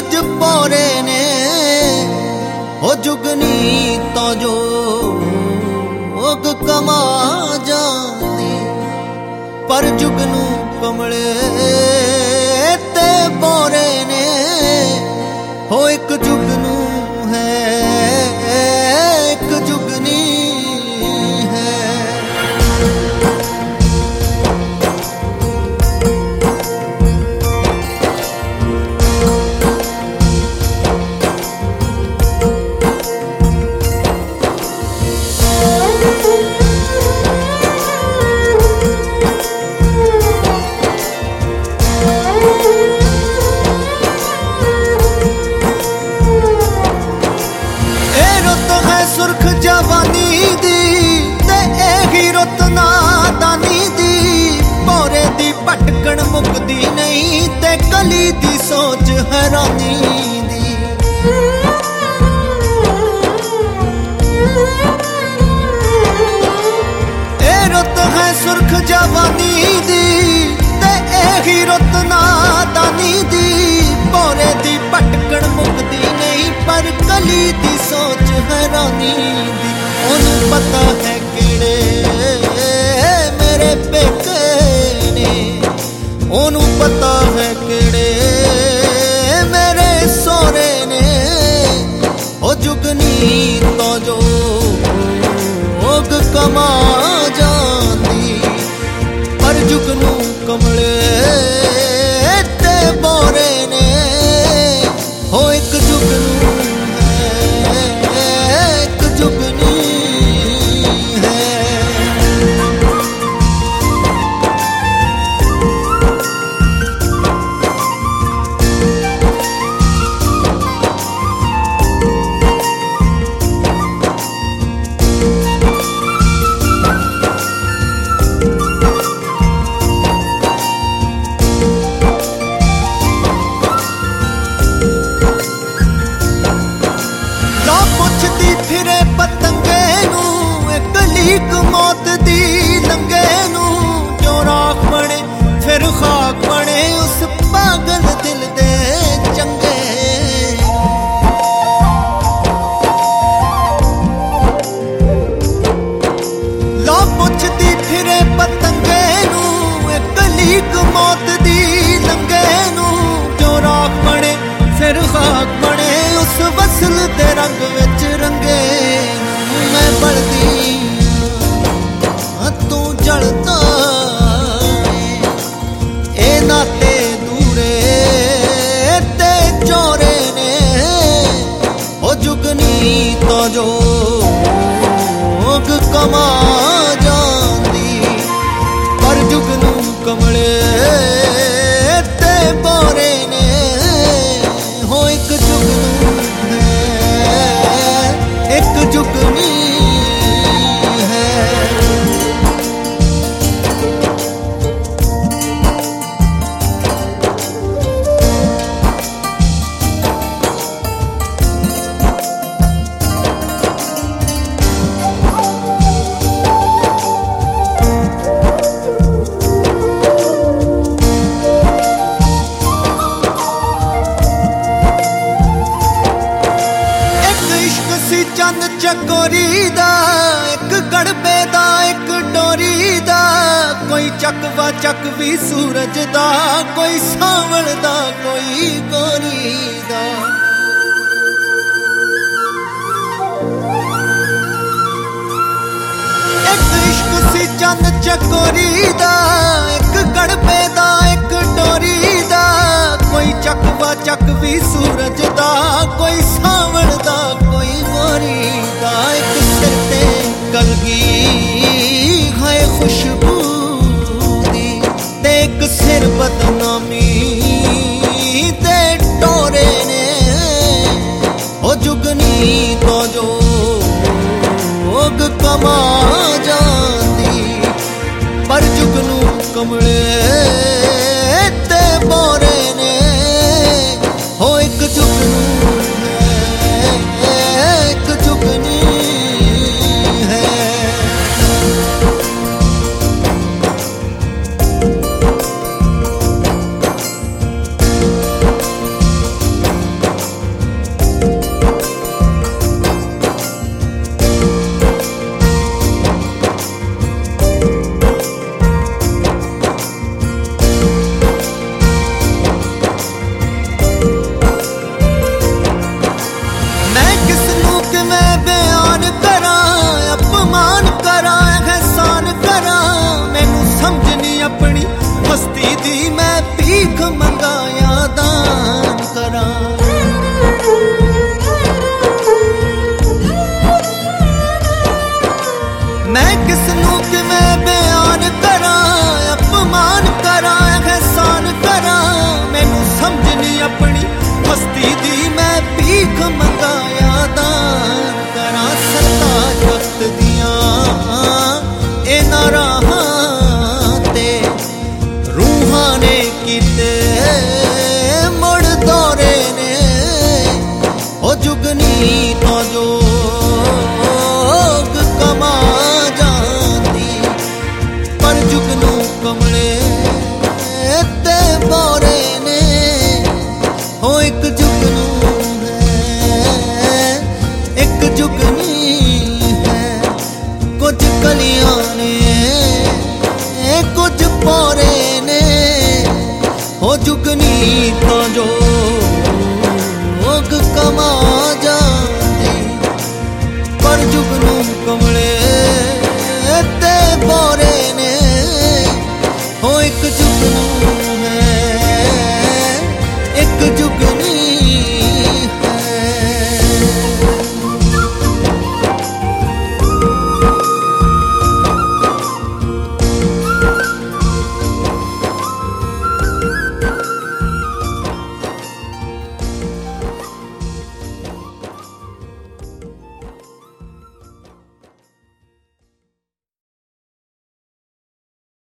सूरज पौरे ने हो जुगनी तो जो ओग कमा जाती पर जुगनू कमले ते पौरे ने हो एक जुगनू है एक जुगनी है। सुरख जवानी दी ते एही रुत नादानी दी भौरे दी भटकण मुकदी नहीं ते कली दी सोच हैरानी दी। ए रुत है सुरख जवानी दी ते एही रुत नादानी दी भौरे दी भटकण मुकदी नहीं पर कली दी सोच हैरानी दी। ओनू पता है किड़े मेरे पेके ने ओनू पता है किड़े मेरे सोरे ने ओ जुगनी तो जो ओग कमा जाती पर जुगनू कमले ते बोरे ने हो एक जुगनू फिरे पतंगे नू एक लीक मौत दी लंगे नू जो राख बने फिर खाक बने उस पागल दिल दे चंगे। लो पुछदी फिरे पतंगे नू एक लीक मौत दी लंगे नू जो राख बने फिर खाक बने उस वसल दे रंग विच रंगे। मैं बढ़दी तू जलता ए नाते दूरे ते चोरे ने ओ जुगनी तो जो ओग कमा जाती पर जुगनू कमले ते बोरे ने हो एक जुगनू एक जुगनी है। चंद चकोरी दा एक गड़बे दा एक डोरी दा कोई चकवा चकवी सूरज दा कोई सावल दा कोई गोरी दा। एक इश्क सी चंद चकोरी दा एक गड़बे दा एक डोरी दा कोई चकवा चकवी सूरज दा कोई सावल दा कोई गोरी दा। एक सिर ते कलगी है खुशबू दी ते एक सिर बदनामी ते टोरे ने ओ जुगनी तो जो ओग कमा जाती पर जुगनू कमले ते बोरे ने हो एक जुगनू एक जुगनी है। समझनी अपनी मस्ती दी मैं भीख मंगाया दान करा सरताज वक्त दिया इना राहां ते रूहां ने कीते मुड़ दौरे ने ओ जुगनी तो जोग कमा जाती पर जुगनू कमले ते बोरे ने हो एक जुगनू है एक जुगनी है कुछ कलियां ने कुछ पोरे ने हो जुगनी तो जोग कमा जाती पर जुगनू कमले ते बोरे ने हो एक जुगनू